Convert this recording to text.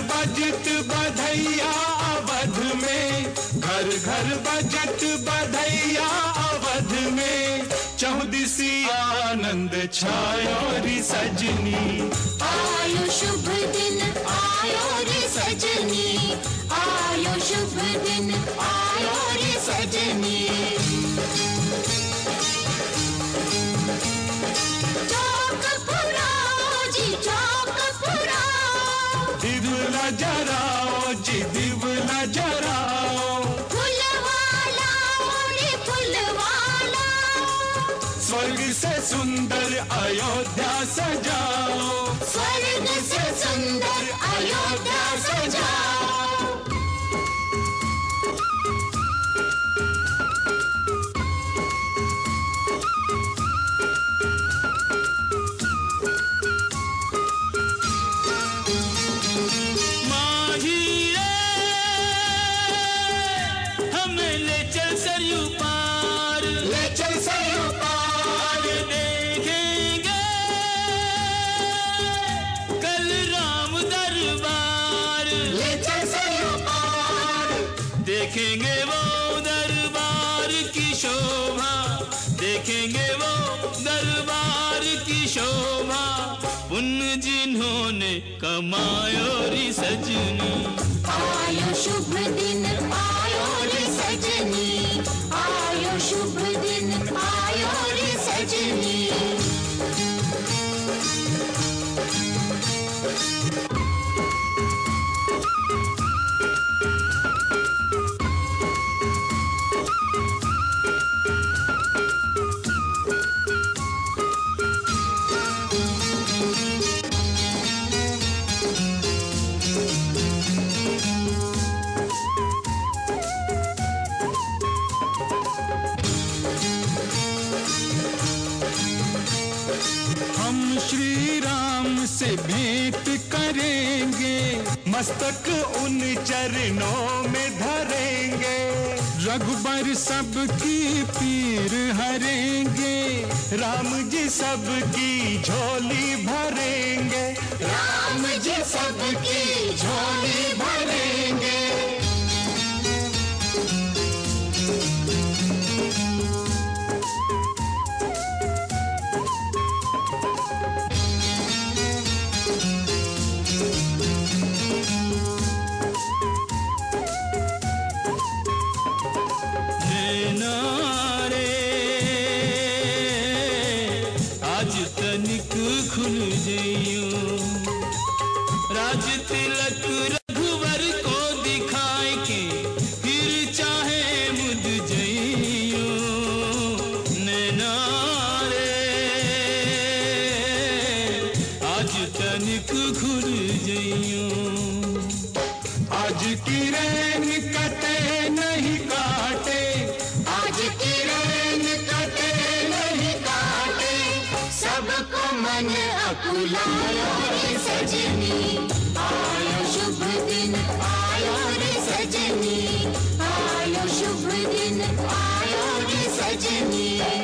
बजत बधैया अवध में, घर घर बजत बधैया अवध में, चौदिसी आनंद छायो री सजनी। आयो शुभ दिन आयो रे सजनी, आयो शुभ दिन आयो रे सजनी। चौक पुराओ जी चौक पुराओ, दिवला जराओ जी दिवला जराओ, फुलवाला रे फुलवाला, स्वर्ग से सुंदर अयोध्या सजाओ, स्वर्ग से सुंदर अयोध्या सजाओ। देखेंगे वो दरबार की शोभा, देखेंगे वो दरबार की शोभा, पुण्य जिन्होंने कमायो री सजनी। आयो शुभ दिन आयो रे सजनी, आयो शुभ दिन आयो रे सजनी। हम श्री राम से भेंट करेंगे, मस्तक उन चरणों में धरेंगे, रघुबर सबकी पीर हरेंगे, राम जी सबकी झोली भरेंगे, राम जी सबकी झोली भरेंगे। तनिक खुल जइयो, राज तिलक रघुवर को दिखाए के, फिर चाहे मुझ जइयो। नैना रे आज तनिक खुल जइयो, आज की रैन कटे नहीं काटे, आज की रैन कटे नहीं काटे, सबको मन अकुलायो रे सजनी। आयो शुभ दिन आयो रे सजनी, आयो शुभ दिन आयो रे सजनी।